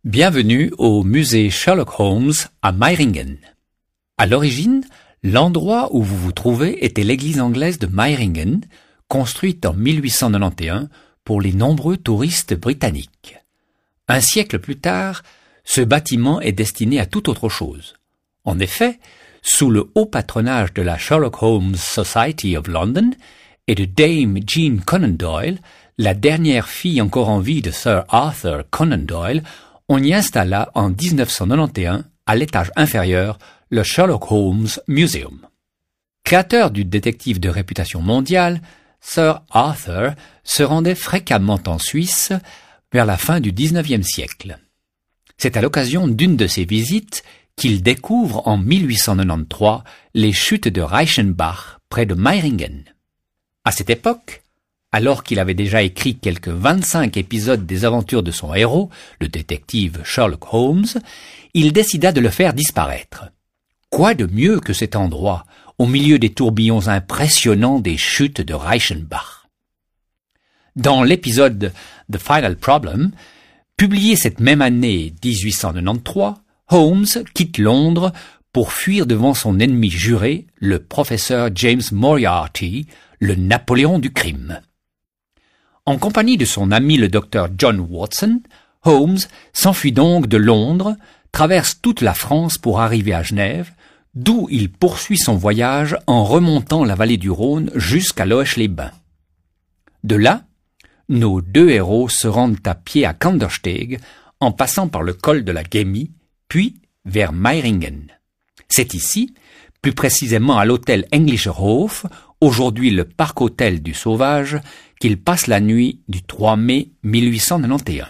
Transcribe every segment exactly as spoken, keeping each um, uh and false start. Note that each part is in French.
Bienvenue au musée Sherlock Holmes à Meiringen. À l'origine, l'endroit où vous vous trouvez était l'église anglaise de Meiringen, construite en mille huit cent quatre-vingt-onze pour les nombreux touristes britanniques. Un siècle plus tard, ce bâtiment est destiné à toute autre chose. En effet, sous le haut patronage de la Sherlock Holmes Society of London et de Dame Jean Conan Doyle, la dernière fille encore en vie de Sir Arthur Conan Doyle, on y installa en dix-neuf cent quatre-vingt-onze, à l'étage inférieur, le Sherlock Holmes Museum. Créateur du détective de réputation mondiale, Sir Arthur se rendait fréquemment en Suisse vers la fin du dix-neuvième siècle. C'est à l'occasion d'une de ces visites qu'il découvre en mille huit cent quatre-vingt-treize les chutes de Reichenbach près de Meiringen. À cette époque, alors qu'il avait déjà écrit quelques vingt-cinq épisodes des aventures de son héros, le détective Sherlock Holmes, il décida de le faire disparaître. Quoi de mieux que cet endroit, au milieu des tourbillons impressionnants des chutes de Reichenbach? Dans l'épisode The Final Problem, publié cette même année dix-huit cent quatre-vingt-treize, Holmes quitte Londres pour fuir devant son ennemi juré, le professeur James Moriarty, le Napoléon du crime. En compagnie de son ami le docteur John Watson, Holmes s'enfuit donc de Londres, traverse toute la France pour arriver à Genève, d'où il poursuit son voyage en remontant la vallée du Rhône jusqu'à Loesch-les-Bains. De là, nos deux héros se rendent à pied à Kandersteg, en passant par le col de la Gemmi, puis vers Meiringen. C'est ici, plus précisément à l'hôtel Englischer Hof, aujourd'hui le parc-hôtel du Sauvage, qu'il passe la nuit du trois mai mille huit cent quatre-vingt-onze.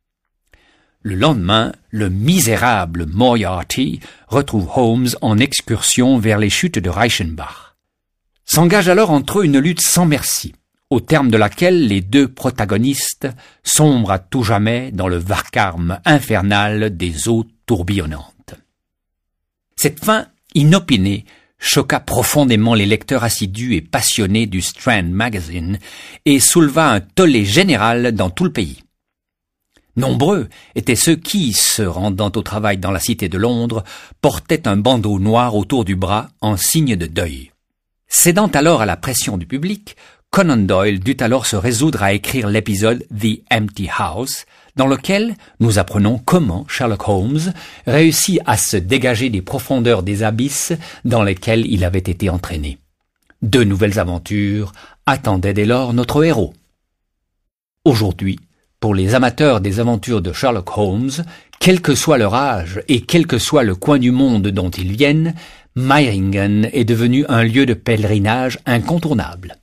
Le lendemain, le misérable Moriarty retrouve Holmes en excursion vers les chutes de Reichenbach. S'engage alors entre eux une lutte sans merci, au terme de laquelle les deux protagonistes sombrent à tout jamais dans le vacarme infernal des eaux tourbillonnantes. Cette fin inopinée choqua profondément les lecteurs assidus et passionnés du Strand Magazine et souleva un tollé général dans tout le pays. Nombreux étaient ceux qui, se rendant au travail dans la cité de Londres, portaient un bandeau noir autour du bras en signe de deuil. Cédant alors à la pression du public, Conan Doyle dut alors se résoudre à écrire l'épisode The Empty House, dans lequel nous apprenons comment Sherlock Holmes réussit à se dégager des profondeurs des abysses dans lesquels il avait été entraîné. Deux nouvelles aventures attendaient dès lors notre héros. Aujourd'hui, pour les amateurs des aventures de Sherlock Holmes, quel que soit leur âge et quel que soit le coin du monde dont ils viennent, Meiringen est devenu un lieu de pèlerinage incontournable.